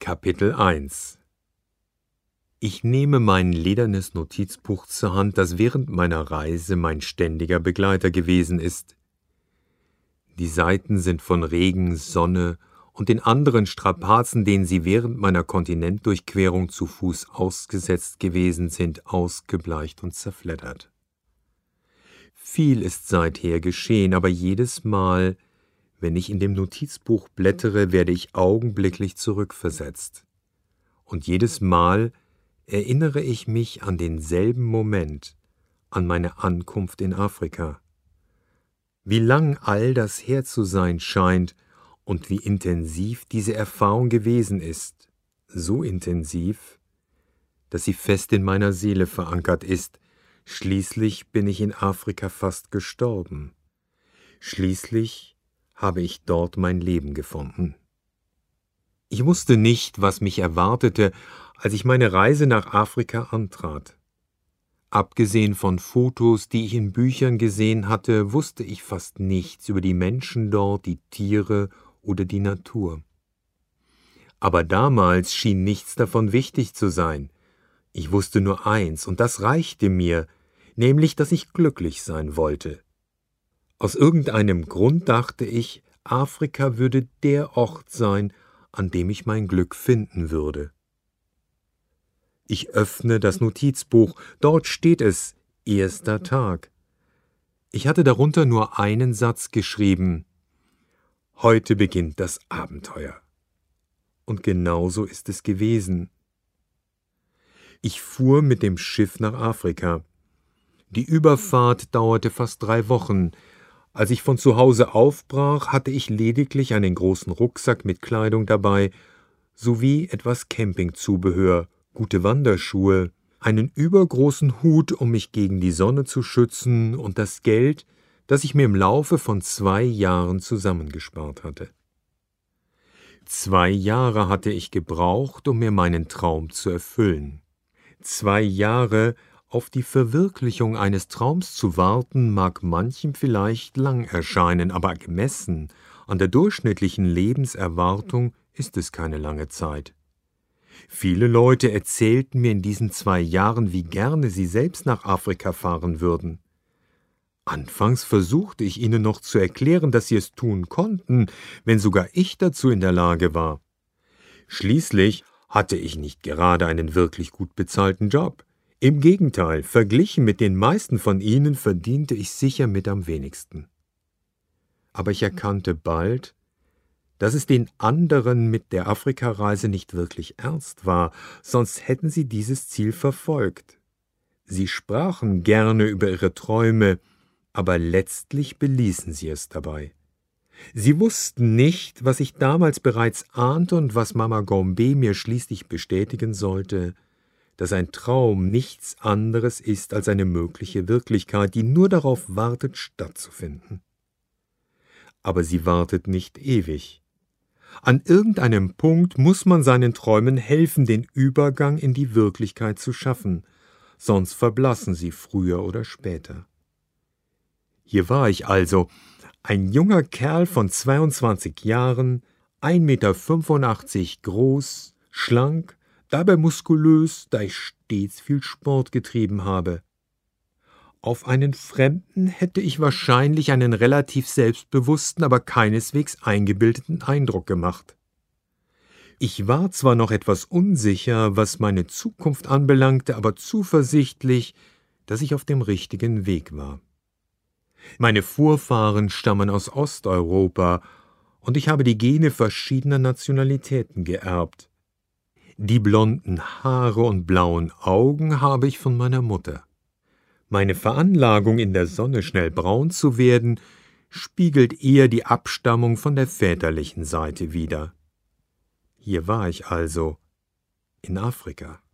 Kapitel 1 Ich nehme mein ledernes Notizbuch zur Hand, das während meiner Reise mein ständiger Begleiter gewesen ist. Die Seiten sind von Regen, Sonne und den anderen Strapazen, denen sie während meiner Kontinentdurchquerung zu Fuß ausgesetzt gewesen sind, ausgebleicht und zerfleddert. Viel ist seither geschehen, aber jedes Mal, wenn ich in dem Notizbuch blättere, werde ich augenblicklich zurückversetzt. Und jedes Mal erinnere ich mich an denselben Moment, an meine Ankunft in Afrika. Wie lang all das her zu sein scheint und wie intensiv diese Erfahrung gewesen ist, so intensiv, dass sie fest in meiner Seele verankert ist. Schließlich bin ich in Afrika fast gestorben. Schließlich habe ich dort mein Leben gefunden. Ich wusste nicht, was mich erwartete, als ich meine Reise nach Afrika antrat. Abgesehen von Fotos, die ich in Büchern gesehen hatte, wusste ich fast nichts über die Menschen dort, die Tiere oder die Natur. Aber damals schien nichts davon wichtig zu sein. Ich wusste nur eins, und das reichte mir, nämlich, dass ich glücklich sein wollte. Aus irgendeinem Grund dachte ich, Afrika würde der Ort sein, an dem ich mein Glück finden würde. Ich öffne das Notizbuch, dort steht es, erster Tag. Ich hatte darunter nur einen Satz geschrieben: Heute beginnt das Abenteuer. Und genauso ist es gewesen. Ich fuhr mit dem Schiff nach Afrika. Die Überfahrt dauerte fast 3 Wochen. Als ich von zu Hause aufbrach, hatte ich lediglich einen großen Rucksack mit Kleidung dabei, sowie etwas Campingzubehör, gute Wanderschuhe, einen übergroßen Hut, um mich gegen die Sonne zu schützen, und das Geld, das ich mir im Laufe von 2 Jahren zusammengespart hatte. 2 Jahre hatte ich gebraucht, um mir meinen Traum zu erfüllen. 2 Jahre, auf die Verwirklichung eines Traums zu warten, mag manchem vielleicht lang erscheinen, aber gemessen an der durchschnittlichen Lebenserwartung ist es keine lange Zeit. Viele Leute erzählten mir in diesen 2 Jahren, wie gerne sie selbst nach Afrika fahren würden. Anfangs versuchte ich ihnen noch zu erklären, dass sie es tun konnten, wenn sogar ich dazu in der Lage war. Schließlich hatte ich nicht gerade einen wirklich gut bezahlten Job. Im Gegenteil, verglichen mit den meisten von ihnen verdiente ich sicher mit am wenigsten. Aber ich erkannte bald, dass es den anderen mit der Afrikareise nicht wirklich ernst war, sonst hätten sie dieses Ziel verfolgt. Sie sprachen gerne über ihre Träume, aber letztlich beließen sie es dabei. Sie wussten nicht, was ich damals bereits ahnte und was Mama Gombe mir schließlich bestätigen sollte, dass ein Traum nichts anderes ist als eine mögliche Wirklichkeit, die nur darauf wartet, stattzufinden. Aber sie wartet nicht ewig. An irgendeinem Punkt muss man seinen Träumen helfen, den Übergang in die Wirklichkeit zu schaffen, sonst verblassen sie früher oder später. Hier war ich also, ein junger Kerl von 22 Jahren, 1,85 Meter groß, schlank, dabei muskulös, da ich stets viel Sport getrieben habe. Auf einen Fremden hätte ich wahrscheinlich einen relativ selbstbewussten, aber keineswegs eingebildeten Eindruck gemacht. Ich war zwar noch etwas unsicher, was meine Zukunft anbelangte, aber zuversichtlich, dass ich auf dem richtigen Weg war. Meine Vorfahren stammen aus Osteuropa, und ich habe die Gene verschiedener Nationalitäten geerbt. Die blonden Haare und blauen Augen habe ich von meiner Mutter. Meine Veranlagung, in der Sonne schnell braun zu werden, spiegelt eher die Abstammung von der väterlichen Seite wider. Hier war ich also, in Afrika.